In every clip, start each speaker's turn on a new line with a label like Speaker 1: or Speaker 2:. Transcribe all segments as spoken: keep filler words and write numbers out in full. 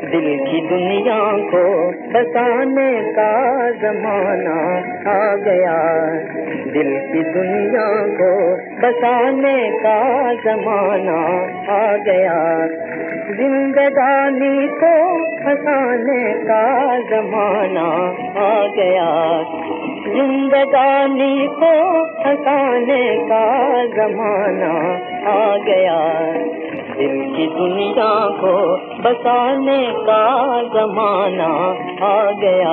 Speaker 1: दिल की दुनिया को बसाने का जमाना आ गया। दिल की दुनिया को बसाने का जमाना आ गया। जिंदगानी को फसाने का जमाना आ गया। जिंदगानी को फसाने का जमाना आ गया। दिल की दुनिया को बसाने का जमाना आ गया।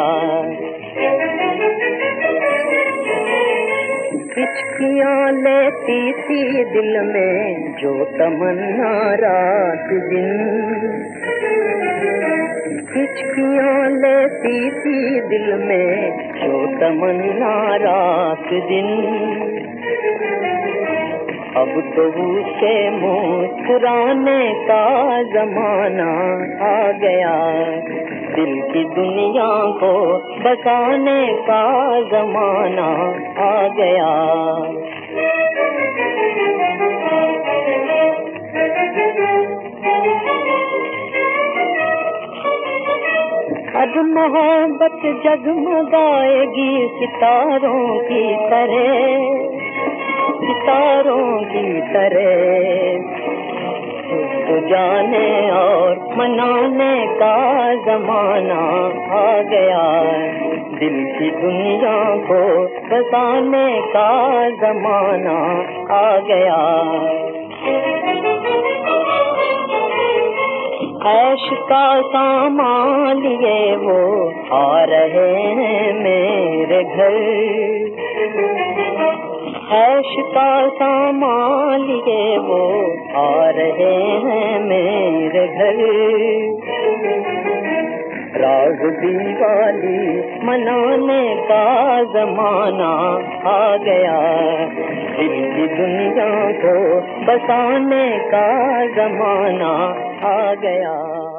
Speaker 1: हिचकियाँ लेती थी दिल में जो तमन्ना रात दिन। हिचकियाँ लेती थी दिल में जो तमन्ना रात दिन। अब तो उसके मुस्कुराने का जमाना आ गया। दिल की दुनिया को बसाने का जमाना आ गया। अब मोहब्बत जगमगाएगी सितारों की तरह, सितारों की तरह। तो जाने और मनाने का जमाना आ गया। दिल की दुनिया को बसाने का जमाना आ गया। ऐश का सामान लिए वो आ रहे हैं मेरे घर। ऐश का सामान लिए वो आ रहे हैं मेरे घर। राज दिवाली मनाने का जमाना आ गया। दिल की दुनिया को बसाने का जमाना आ गया।